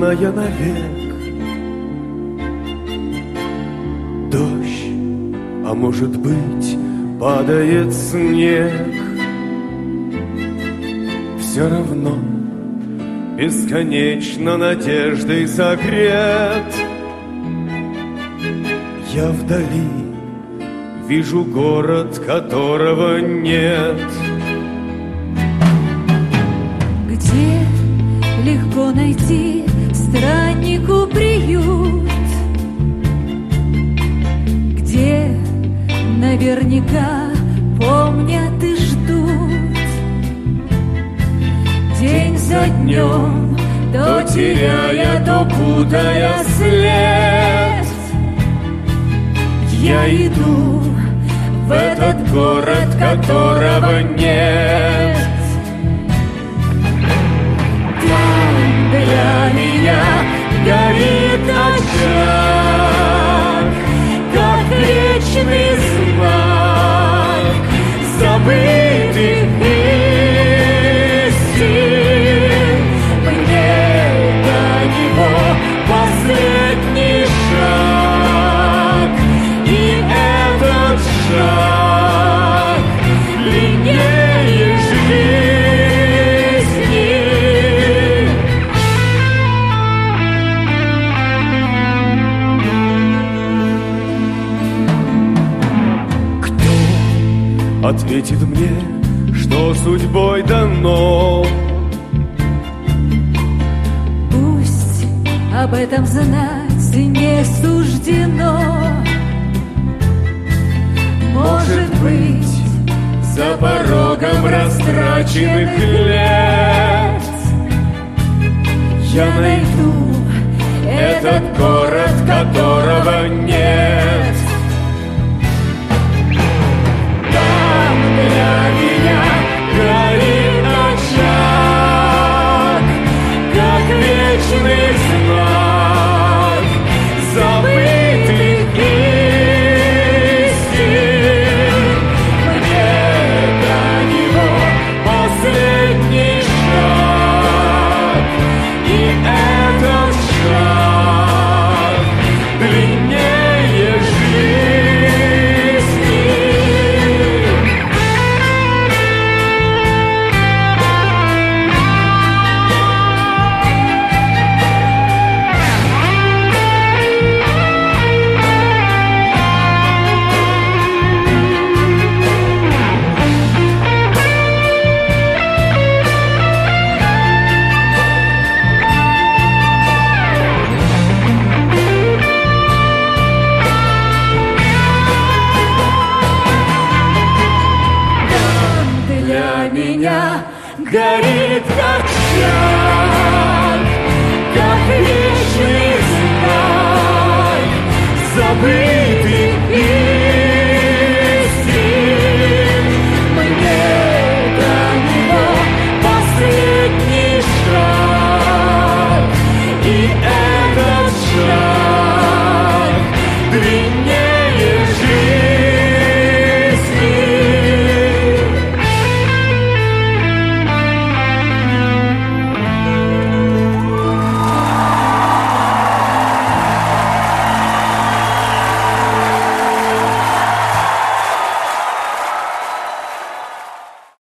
темная навек. Дождь, а может быть, падает снег. Все равно бесконечно надеждой согрет. Я вдали вижу город, которого нет. Где легко найти страннику приют, где наверняка помнят и ждут. День за днем, то теряя, то путая след, я иду в этот город, которого нет. Там для меня горит очаг, как вечный знак забытых истин. Мне до него последний шаг, и этот шаг длиннее жизни. Кто ответит мне, что судьбой дано? Пусть об этом знать не суждено. Может быть, За порогом растраченных лет я найду этот город, которого нет. Там для меня горит очаг, как вечный знак забытых истин. Мне до него последний шаг, и этот шаг длиннее жизни. для меня горит очаг, как вечный знак забыть.